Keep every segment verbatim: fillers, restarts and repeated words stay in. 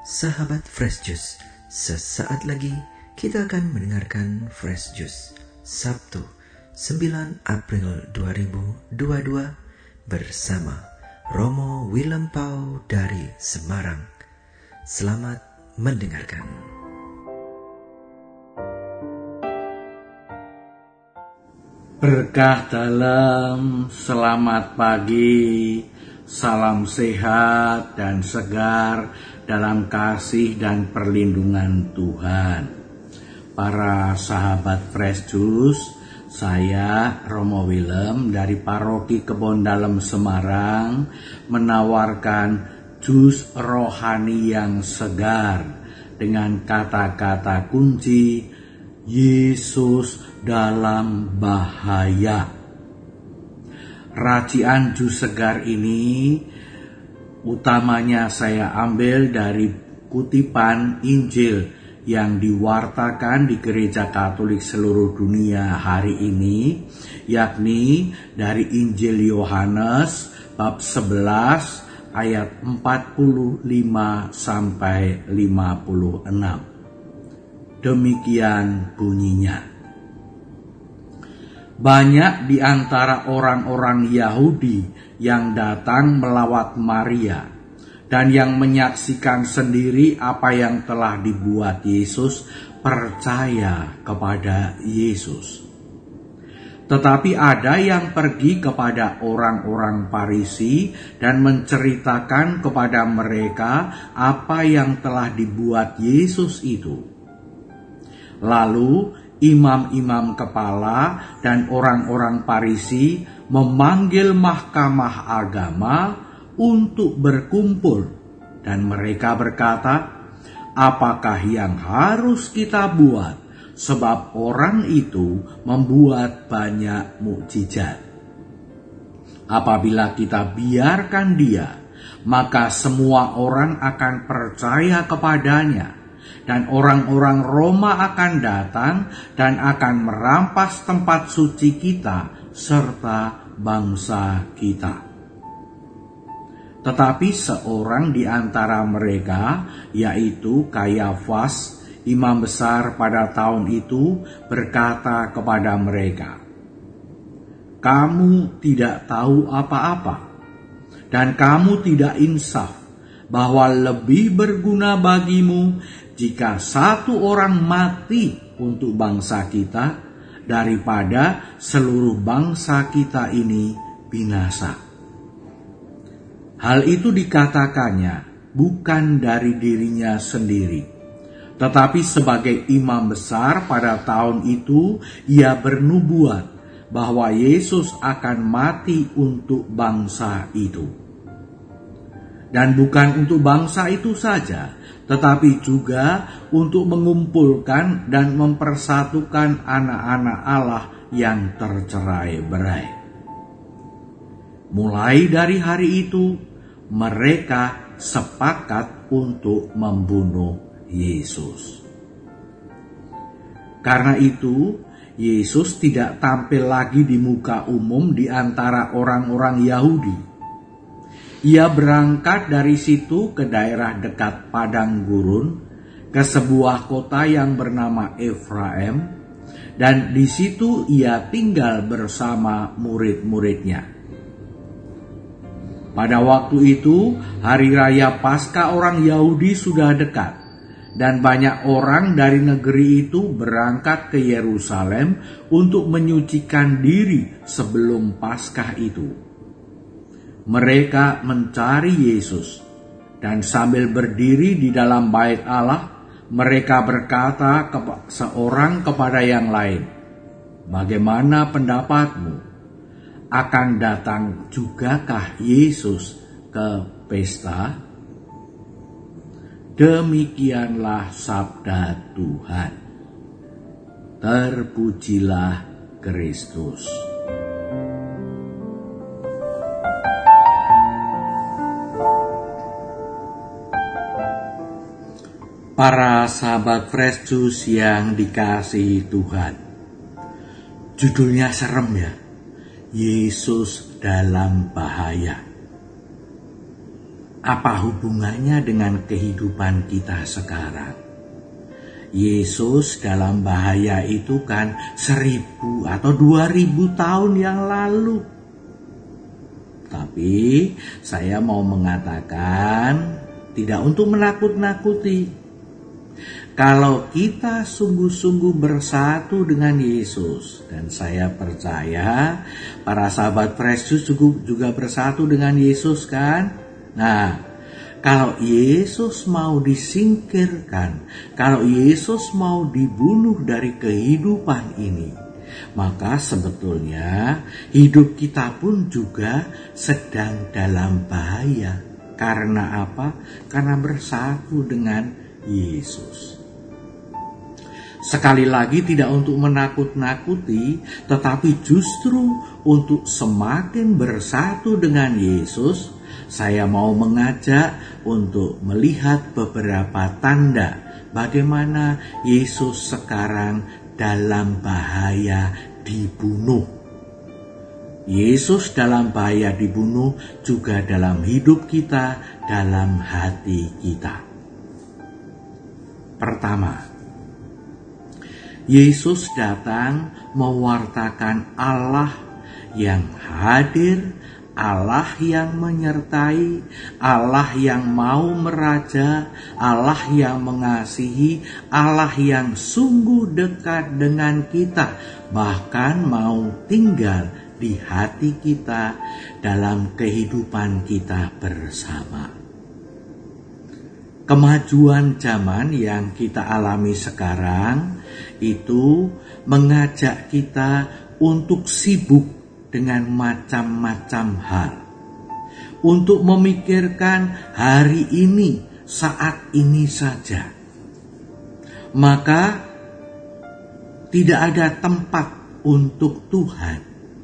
Sahabat Fresh Juice, sesaat lagi kita akan mendengarkan Fresh Juice Sabtu sembilan April dua ribu dua puluh dua bersama Romo Willem Pau dari Semarang. Selamat mendengarkan. Berkah dalam selamat pagi, salam sehat dan segar dalam kasih dan perlindungan Tuhan. Para sahabat Fresh Juice, saya Romo Willem dari Paroki Kebon Dalem Semarang menawarkan jus rohani yang segar dengan kata-kata kunci Yesus dalam bahaya. Racian jus segar ini utamanya saya ambil dari kutipan Injil yang diwartakan di Gereja Katolik seluruh dunia hari ini, yakni dari Injil Yohanes bab sebelas ayat empat puluh lima sampai lima puluh enam. Demikian bunyinya. Banyak di antara orang-orang Yahudi yang datang melawat Maria dan yang menyaksikan sendiri apa yang telah dibuat Yesus percaya kepada Yesus. Tetapi ada yang pergi kepada orang-orang Farisi dan menceritakan kepada mereka apa yang telah dibuat Yesus itu. Lalu imam-imam kepala dan orang-orang Farisi memanggil mahkamah agama untuk berkumpul, dan mereka berkata, "Apakah yang harus kita buat? Sebab orang itu membuat banyak mukjizat. Apabila kita biarkan dia, maka semua orang akan percaya kepadanya. Dan orang-orang Roma akan datang dan akan merampas tempat suci kita serta bangsa kita." Tetapi seorang di antara mereka, yaitu Kayafas, imam besar pada tahun itu, berkata kepada mereka, "Kamu tidak tahu apa-apa, dan kamu tidak insaf bahwa lebih berguna bagimu jika satu orang mati untuk bangsa kita daripada seluruh bangsa kita ini binasa." Hal itu dikatakannya bukan dari dirinya sendiri, tetapi sebagai imam besar pada tahun itu ia bernubuat bahwa Yesus akan mati untuk bangsa itu. Dan bukan untuk bangsa itu saja, tetapi juga untuk mengumpulkan dan mempersatukan anak-anak Allah yang tercerai-berai. Mulai dari hari itu, mereka sepakat untuk membunuh Yesus. Karena itu, Yesus tidak tampil lagi di muka umum di antara orang-orang Yahudi. Ia berangkat dari situ ke daerah dekat padang gurun, ke sebuah kota yang bernama Efraim, dan di situ ia tinggal bersama murid-muridnya. Pada waktu itu, hari raya Paskah orang Yahudi sudah dekat, dan banyak orang dari negeri itu berangkat ke Yerusalem untuk menyucikan diri sebelum Paskah itu. Mereka mencari Yesus, dan sambil berdiri di dalam bait Allah, mereka berkata kepa- seorang kepada yang lain, "Bagaimana pendapatmu? Akan datang jugakah Yesus ke pesta?" Demikianlah sabda Tuhan. Terpujilah Kristus. Para sahabat Fresh Juice yang dikasihi Tuhan, judulnya serem ya, Yesus dalam bahaya. Apa hubungannya dengan kehidupan kita sekarang? Yesus dalam bahaya itu kan seribu atau dua ribu tahun yang lalu. Tapi saya mau mengatakan tidak untuk menakut-nakuti. Kalau kita sungguh-sungguh bersatu dengan Yesus, dan saya percaya para sahabat Fresh Juice juga bersatu dengan Yesus kan? Nah, kalau Yesus mau disingkirkan, kalau Yesus mau dibunuh dari kehidupan ini, maka sebetulnya hidup kita pun juga sedang dalam bahaya. Karena apa? Karena bersatu dengan Yesus. Sekali lagi tidak untuk menakut-nakuti, tetapi justru untuk semakin bersatu dengan Yesus, saya mau mengajak untuk melihat beberapa tanda bagaimana Yesus sekarang dalam bahaya dibunuh. Yesus dalam bahaya dibunuh juga dalam hidup kita, dalam hati kita. Pertama, Yesus datang mewartakan Allah yang hadir, Allah yang menyertai, Allah yang mau meraja, Allah yang mengasihi, Allah yang sungguh dekat dengan kita, bahkan mau tinggal di hati kita dalam kehidupan kita bersama. Kemajuan zaman yang kita alami sekarang itu mengajak kita untuk sibuk dengan macam-macam hal, untuk memikirkan hari ini, saat ini saja. Maka tidak ada tempat untuk Tuhan.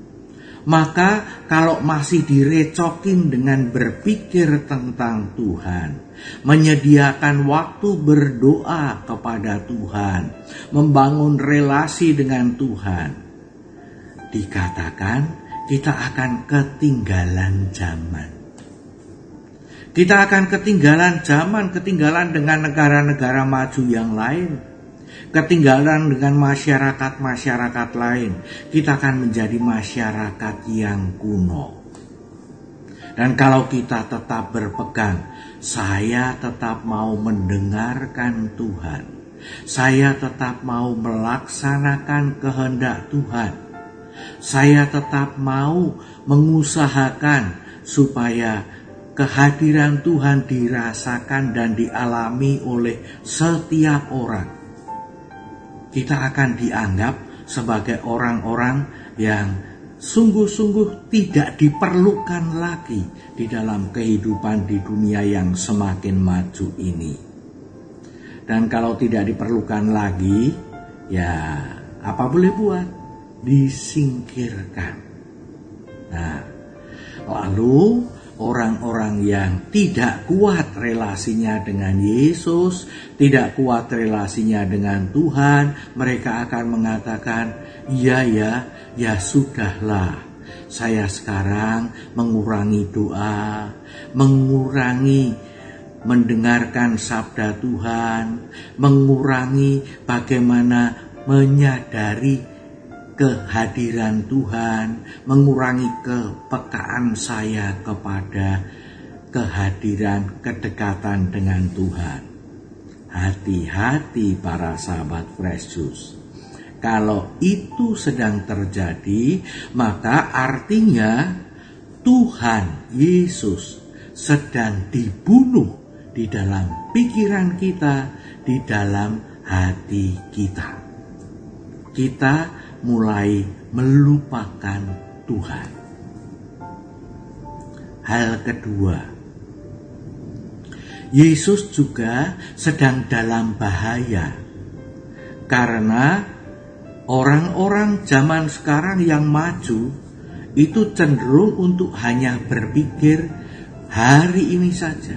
Maka kalau masih direcokin dengan berpikir tentang Tuhan, menyediakan waktu berdoa kepada Tuhan, membangun relasi dengan Tuhan, dikatakan kita akan ketinggalan zaman. Kita akan ketinggalan zaman, ketinggalan dengan negara-negara maju yang lain, ketinggalan dengan masyarakat-masyarakat lain. Kita akan menjadi masyarakat yang kuno. Dan kalau kita tetap berpegang, saya tetap mau mendengarkan Tuhan, saya tetap mau melaksanakan kehendak Tuhan, saya tetap mau mengusahakan supaya kehadiran Tuhan dirasakan dan dialami oleh setiap orang, kita akan dianggap sebagai orang-orang yang sungguh-sungguh tidak diperlukan lagi di dalam kehidupan di dunia yang semakin maju ini. Dan kalau tidak diperlukan lagi, ya apa boleh buat? Disingkirkan. Nah, lalu orang-orang yang tidak kuat relasinya dengan Yesus, tidak kuat relasinya dengan Tuhan, mereka akan mengatakan, iya ya, ya sudahlah, saya sekarang mengurangi doa, mengurangi mendengarkan sabda Tuhan, mengurangi bagaimana menyadari kehadiran Tuhan, mengurangi kepekaan saya kepada kehadiran, kedekatan dengan Tuhan. Hati-hati para sahabat Fresh Juice. Kalau itu sedang terjadi, maka artinya Tuhan Yesus sedang dibunuh di dalam pikiran kita, di dalam hati kita. Kita mulai melupakan Tuhan. Hal kedua, Yesus juga sedang dalam bahaya karena orang-orang zaman sekarang yang maju itu cenderung untuk hanya berpikir hari ini saja.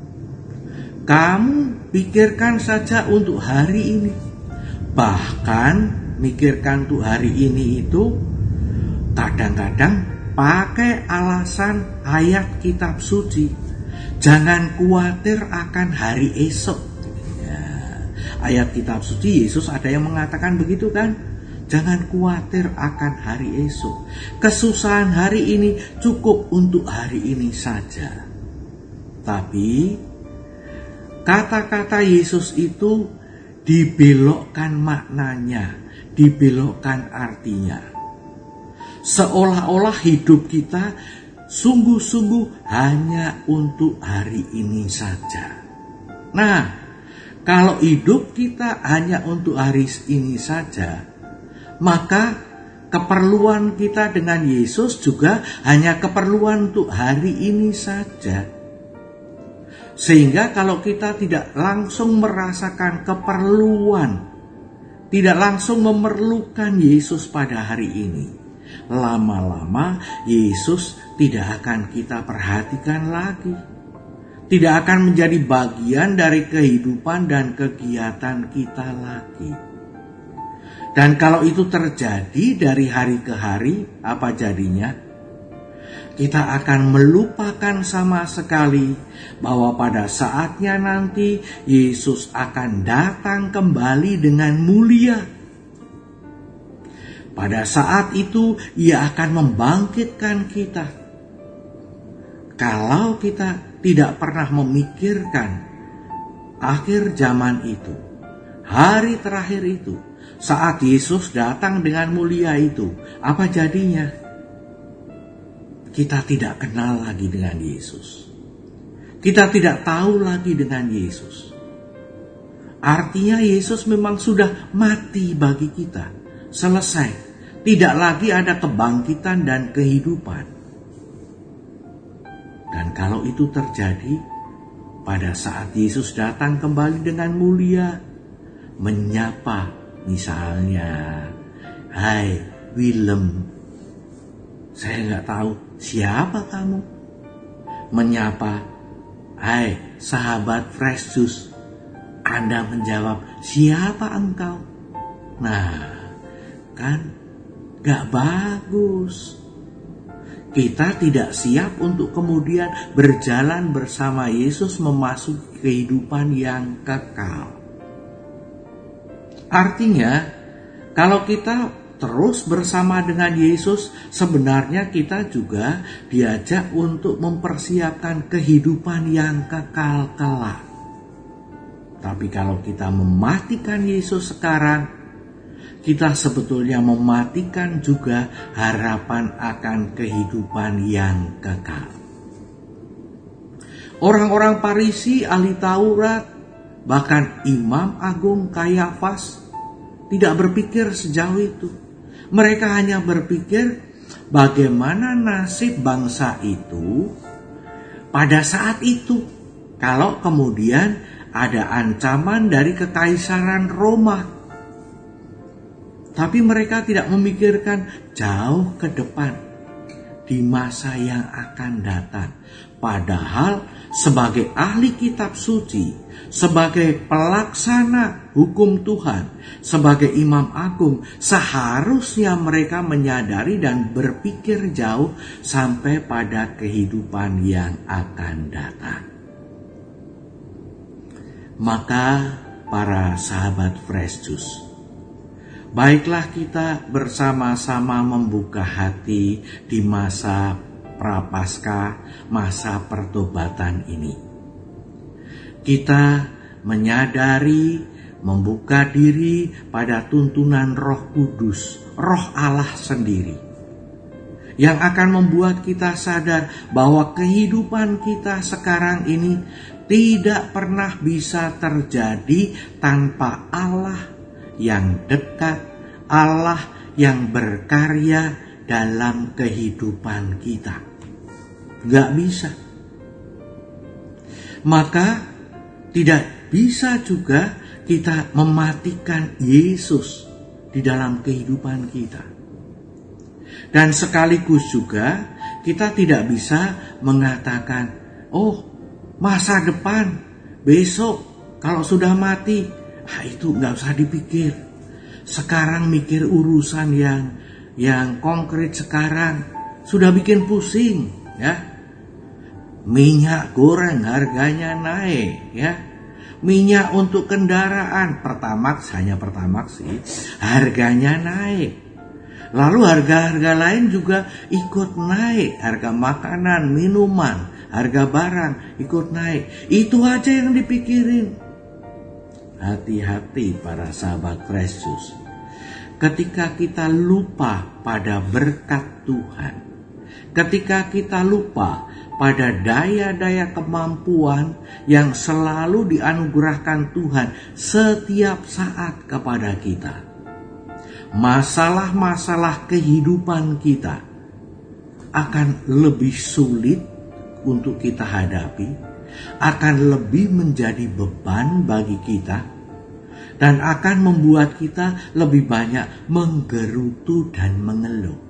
Kamu pikirkan saja untuk hari ini. Bahkan mikirkan untuk hari ini itu kadang-kadang pakai alasan ayat kitab suci. Jangan khawatir akan hari esok. Ya, ayat kitab suci Yesus ada yang mengatakan begitu kan? Jangan khawatir akan hari esok. Kesusahan hari ini cukup untuk hari ini saja. Tapi kata-kata Yesus itu dibelokkan maknanya, dibelokkan artinya. Seolah-olah hidup kita sungguh-sungguh hanya untuk hari ini saja. Nah, kalau hidup kita hanya untuk hari ini saja, maka keperluan kita dengan Yesus juga hanya keperluan untuk hari ini saja. Sehingga kalau kita tidak langsung merasakan keperluan, tidak langsung memerlukan Yesus pada hari ini, lama-lama Yesus tidak akan kita perhatikan lagi. Tidak akan menjadi bagian dari kehidupan dan kegiatan kita lagi. Dan kalau itu terjadi dari hari ke hari, apa jadinya? Kita akan melupakan sama sekali bahwa pada saatnya nanti Yesus akan datang kembali dengan mulia. Pada saat itu Ia akan membangkitkan kita. Kalau kita tidak pernah memikirkan akhir zaman itu, hari terakhir itu, saat Yesus datang dengan mulia itu, apa jadinya? Kita tidak kenal lagi dengan Yesus. Kita tidak tahu lagi dengan Yesus. Artinya Yesus memang sudah mati bagi kita. Selesai. Tidak lagi ada kebangkitan dan kehidupan. Dan kalau itu terjadi, pada saat Yesus datang kembali dengan mulia, menyapa misalnya, "Hai Willem, saya nggak tahu siapa kamu." Menyapa, "Hai sahabat Fresh Juice." Anda menjawab, "Siapa engkau?" Nah, kan gak bagus. Kita tidak siap untuk kemudian berjalan bersama Yesus memasuki kehidupan yang kekal. Artinya, kalau kita terus bersama dengan Yesus, sebenarnya kita juga diajak untuk mempersiapkan kehidupan yang kekal kelak. Tapi kalau kita mematikan Yesus sekarang, kita sebetulnya mematikan juga harapan akan kehidupan yang kekal. Orang-orang Farisi, ahli Taurat, bahkan Imam Agung Kayafas tidak berpikir sejauh itu. Mereka hanya berpikir bagaimana nasib bangsa itu pada saat itu kalau kemudian ada ancaman dari kekaisaran Roma. Tapi mereka tidak memikirkan jauh ke depan di masa yang akan datang. Padahal sebagai ahli kitab suci, sebagai pelaksana hukum Tuhan, sebagai imam agung, seharusnya mereka menyadari dan berpikir jauh sampai pada kehidupan yang akan datang. Maka para sahabat Fresh Juice, baiklah kita bersama-sama membuka hati di masa Prapaskah, masa pertobatan ini. Kita menyadari, membuka diri pada tuntunan Roh Kudus, Roh Allah sendiri, yang akan membuat kita sadar bahwa kehidupan kita sekarang ini tidak pernah bisa terjadi tanpa Allah yang dekat, Allah yang berkarya dalam kehidupan kita. Gak bisa. Maka tidak bisa juga kita mematikan Yesus di dalam kehidupan kita. Dan sekaligus juga kita tidak bisa mengatakan, oh masa depan, besok kalau sudah mati, ah, itu gak usah dipikir. Sekarang mikir urusan yang yang konkret sekarang, sudah bikin pusing, ya. minyak goreng harganya naik ya. Minyak untuk kendaraan Pertamax, hanya Pertamax sih, harganya naik. Lalu harga-harga lain juga ikut naik. Harga makanan, minuman, harga barang ikut naik. Itu aja yang dipikirin. Hati-hati para sahabat Fresh Juice. Ketika kita lupa pada berkat Tuhan, ketika kita lupa pada daya-daya kemampuan yang selalu dianugerahkan Tuhan setiap saat kepada kita, masalah-masalah kehidupan kita akan lebih sulit untuk kita hadapi, akan lebih menjadi beban bagi kita, dan akan membuat kita lebih banyak menggerutu dan mengeluh.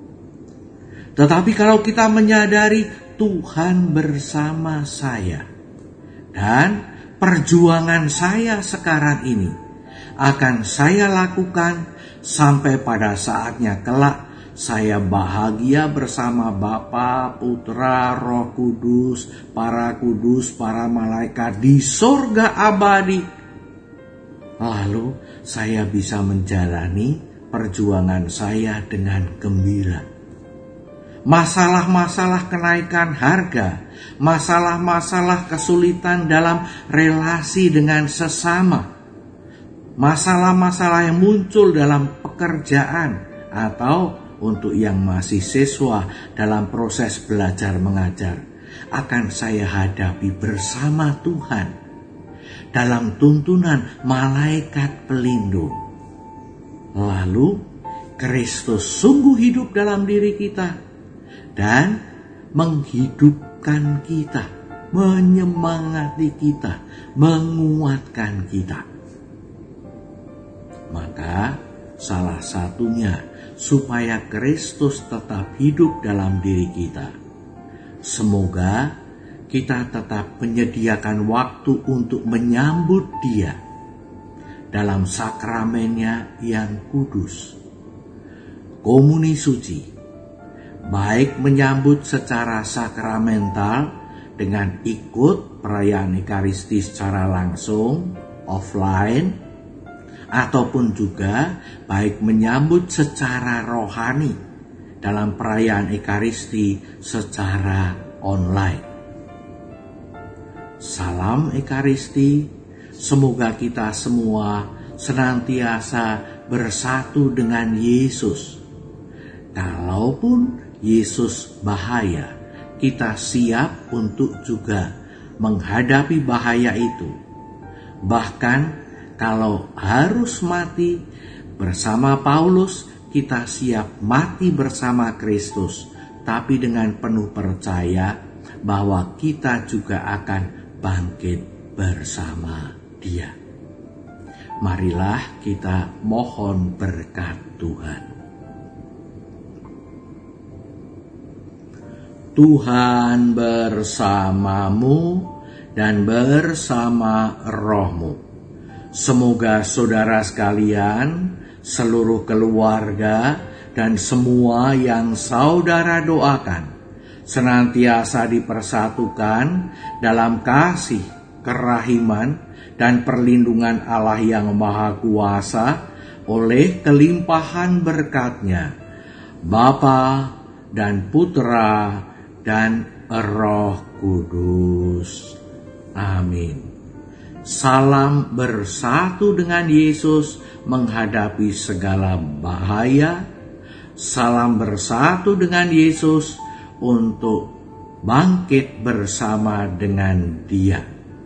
Tetapi kalau kita menyadari Tuhan bersama saya, dan perjuangan saya sekarang ini akan saya lakukan sampai pada saatnya kelak saya bahagia bersama Bapa, Putra, Roh Kudus, para kudus, para malaikat di surga abadi. Lalu saya bisa menjalani perjuangan saya dengan gembira. Masalah-masalah kenaikan harga, masalah-masalah kesulitan dalam relasi dengan sesama, masalah-masalah yang muncul dalam pekerjaan atau untuk yang masih siswa dalam proses belajar mengajar, akan saya hadapi bersama Tuhan dalam tuntunan malaikat pelindung. Lalu Kristus sungguh hidup dalam diri kita dan menghidupkan kita, menyemangati kita, menguatkan kita. Maka salah satunya supaya Kristus tetap hidup dalam diri kita, semoga kita tetap menyediakan waktu untuk menyambut Dia dalam sakramennya yang kudus, komuni suci, baik menyambut secara sakramental dengan ikut perayaan Ekaristi secara langsung, offline, ataupun juga baik menyambut secara rohani dalam perayaan Ekaristi secara online. Salam Ekaristi, semoga kita semua senantiasa bersatu dengan Yesus. Kalaupun Yesus bahaya, kita siap untuk juga menghadapi bahaya itu. Bahkan kalau harus mati bersama Paulus, kita siap mati bersama Kristus, tapi dengan penuh percaya bahwa kita juga akan bangkit bersama Dia. Marilah kita mohon berkat Tuhan. Tuhan bersamamu dan bersama rohmu. Semoga saudara sekalian, seluruh keluarga, dan semua yang saudara doakan senantiasa dipersatukan dalam kasih, kerahiman, dan perlindungan Allah yang Maha Kuasa oleh kelimpahan berkat-Nya, Bapa dan Putra dan Roh Kudus. Amin. Salam bersatu dengan Yesus menghadapi segala bahaya. Salam bersatu dengan Yesus untuk bangkit bersama dengan Dia.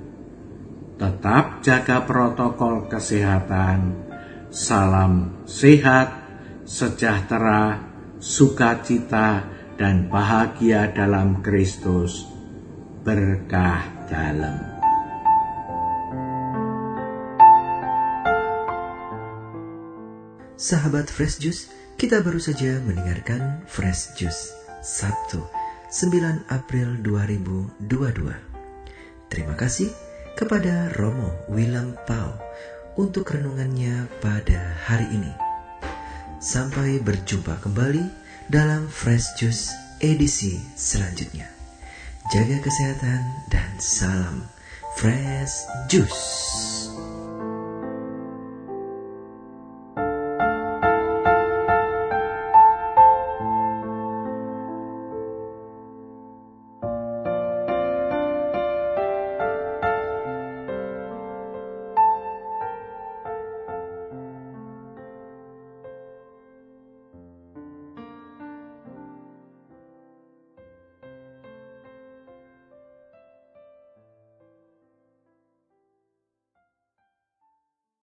Tetap jaga protokol kesehatan. Salam sehat, sejahtera, sukacita, dan bahagia dalam Kristus. Berkah dalam. Sahabat Fresh Juice, kita baru saja mendengarkan Fresh Juice Sabtu sembilan April dua ribu dua puluh dua. Terima kasih kepada Romo Willem Pau untuk renungannya pada hari ini. Sampai berjumpa kembali dalam Fresh Juice edisi selanjutnya. jaga kesehatan, dan salam Fresh Juice.